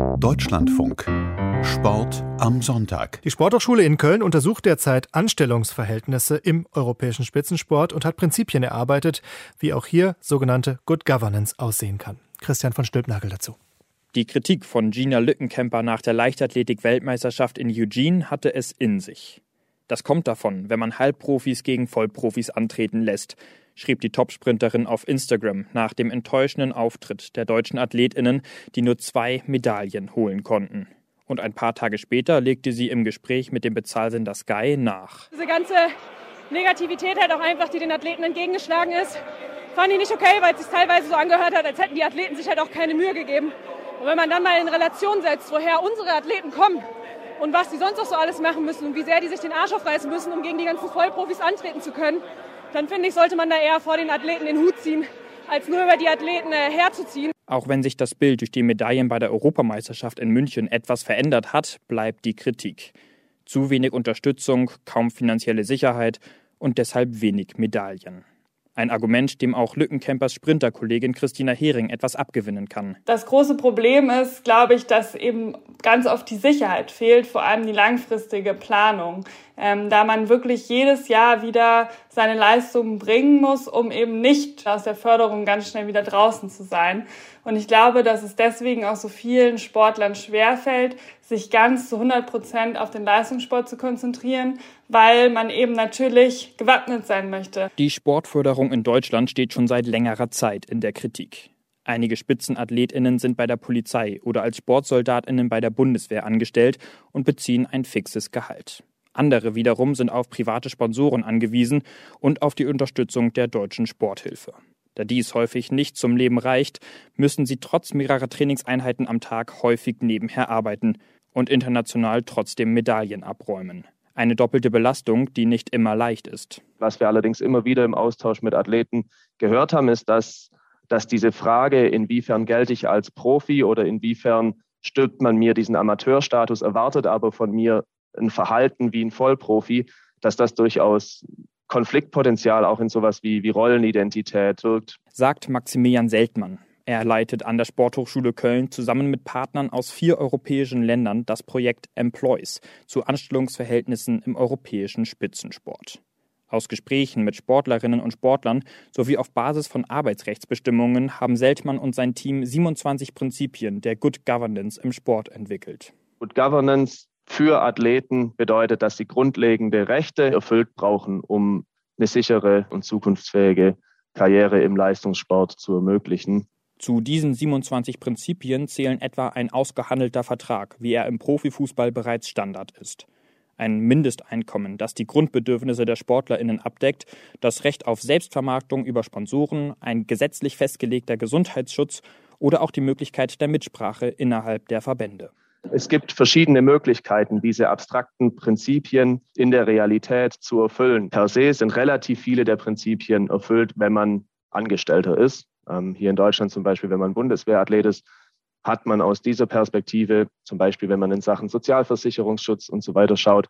Deutschlandfunk. Sport am Sonntag. Die Sporthochschule in Köln untersucht derzeit Anstellungsverhältnisse im europäischen Spitzensport und hat Prinzipien erarbeitet, wie auch hier sogenannte Good Governance aussehen kann. Christian von Stülpnagel dazu. Die Kritik von Gina Lückenkämper nach der Leichtathletik-Weltmeisterschaft in Eugene hatte es in sich. Das kommt davon, wenn man Halbprofis gegen Vollprofis antreten lässt, schrieb die Topsprinterin auf Instagram nach dem enttäuschenden Auftritt der deutschen AthletInnen, die nur 2 Medaillen holen konnten. Und ein paar Tage später legte sie im Gespräch mit dem Bezahlsender Sky nach. Diese ganze Negativität halt auch einfach, die den Athleten entgegengeschlagen ist, fand ich nicht okay, weil es sich teilweise so angehört hat, als hätten die Athleten sich halt auch keine Mühe gegeben. Und wenn man dann mal in Relation setzt, woher unsere Athleten kommen und was die sonst noch so alles machen müssen und wie sehr die sich den Arsch aufreißen müssen, um gegen die ganzen Vollprofis antreten zu können, dann finde ich, sollte man da eher vor den Athleten den Hut ziehen, als nur über die Athleten herzuziehen. Auch wenn sich das Bild durch die Medaillen bei der Europameisterschaft in München etwas verändert hat, bleibt die Kritik. Zu wenig Unterstützung, kaum finanzielle Sicherheit und deshalb wenig Medaillen. Ein Argument, dem auch Lückenkämpers Sprinterkollegin Christina Hering etwas abgewinnen kann. Das große Problem ist, glaube ich, dass eben ganz oft die Sicherheit fehlt, vor allem die langfristige Planung. Da man wirklich jedes Jahr wieder seine Leistungen bringen muss, um eben nicht aus der Förderung ganz schnell wieder draußen zu sein. Und ich glaube, dass es deswegen auch so vielen Sportlern schwerfällt, sich ganz zu 100% auf den Leistungssport zu konzentrieren, weil man eben natürlich gewappnet sein möchte. Die Sportförderung in Deutschland steht schon seit längerer Zeit in der Kritik. Einige SpitzenathletInnen sind bei der Polizei oder als SportsoldatInnen bei der Bundeswehr angestellt und beziehen ein fixes Gehalt. Andere wiederum sind auf private Sponsoren angewiesen und auf die Unterstützung der Deutschen Sporthilfe. Da dies häufig nicht zum Leben reicht, müssen sie trotz mehrerer Trainingseinheiten am Tag häufig nebenher arbeiten und international trotzdem Medaillen abräumen. Eine doppelte Belastung, die nicht immer leicht ist. Was wir allerdings immer wieder im Austausch mit Athleten gehört haben, ist, dass diese Frage, inwiefern gelte ich als Profi oder inwiefern stirbt man mir diesen Amateurstatus, erwartet aber von mir ein Verhalten wie ein Vollprofi, dass das durchaus Konfliktpotenzial auch in sowas wie Rollenidentität wirkt. Sagt Maximilian Seltmann. Er leitet an der Sporthochschule Köln zusammen mit Partnern aus 4 europäischen Ländern das Projekt Employs zu Anstellungsverhältnissen im europäischen Spitzensport. Aus Gesprächen mit Sportlerinnen und Sportlern sowie auf Basis von Arbeitsrechtsbestimmungen haben Seltmann und sein Team 27 Prinzipien der Good Governance im Sport entwickelt. Good Governance für Athleten bedeutet, dass sie grundlegende Rechte erfüllt brauchen, um eine sichere und zukunftsfähige Karriere im Leistungssport zu ermöglichen. Zu diesen 27 Prinzipien zählen etwa ein ausgehandelter Vertrag, wie er im Profifußball bereits Standard ist. Ein Mindesteinkommen, das die Grundbedürfnisse der SportlerInnen abdeckt, das Recht auf Selbstvermarktung über Sponsoren, ein gesetzlich festgelegter Gesundheitsschutz oder auch die Möglichkeit der Mitsprache innerhalb der Verbände. Es gibt verschiedene Möglichkeiten, diese abstrakten Prinzipien in der Realität zu erfüllen. Per se sind relativ viele der Prinzipien erfüllt, wenn man Angestellter ist. Hier in Deutschland zum Beispiel, wenn man Bundeswehrathlet ist, hat man aus dieser Perspektive, zum Beispiel wenn man in Sachen Sozialversicherungsschutz und so weiter schaut,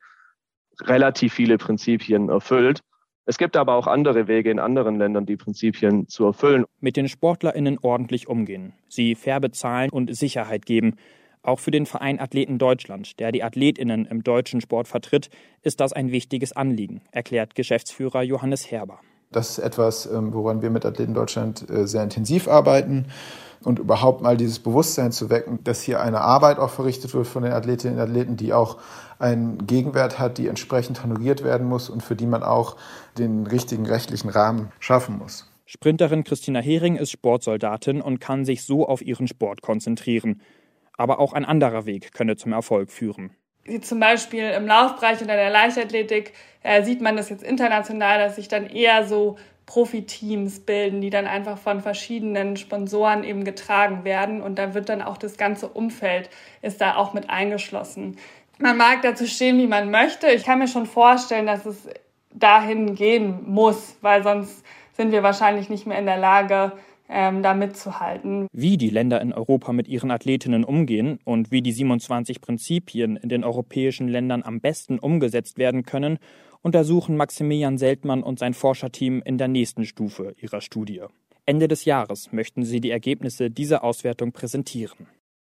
relativ viele Prinzipien erfüllt. Es gibt aber auch andere Wege in anderen Ländern, die Prinzipien zu erfüllen. Mit den SportlerInnen ordentlich umgehen, sie fair bezahlen und Sicherheit geben. Auch für den Verein Athleten Deutschland, der die AthletInnen im deutschen Sport vertritt, ist das ein wichtiges Anliegen, erklärt Geschäftsführer Johannes Herber. Das ist etwas, woran wir mit Athleten Deutschland sehr intensiv arbeiten und überhaupt mal dieses Bewusstsein zu wecken, dass hier eine Arbeit auch verrichtet wird von den Athletinnen und Athleten, die auch einen Gegenwert hat, die entsprechend honoriert werden muss und für die man auch den richtigen rechtlichen Rahmen schaffen muss. Sprinterin Christina Hering ist Sportsoldatin und kann sich so auf ihren Sport konzentrieren. Aber auch ein anderer Weg könne zum Erfolg führen. Wie zum Beispiel im Laufbereich oder der Leichtathletik sieht man das jetzt international, dass sich dann eher so Profiteams bilden, die dann einfach von verschiedenen Sponsoren eben getragen werden. Und da wird dann auch das ganze Umfeld ist da auch mit eingeschlossen. Man mag dazu stehen, wie man möchte. Ich kann mir schon vorstellen, dass es dahin gehen muss, weil sonst sind wir wahrscheinlich nicht mehr in der Lage, da mitzuhalten. Wie die Länder in Europa mit ihren Athletinnen umgehen und wie die 27 Prinzipien in den europäischen Ländern am besten umgesetzt werden können, untersuchen Maximilian Seltmann und sein Forscherteam in der nächsten Stufe ihrer Studie. Ende des Jahres möchten sie die Ergebnisse dieser Auswertung präsentieren.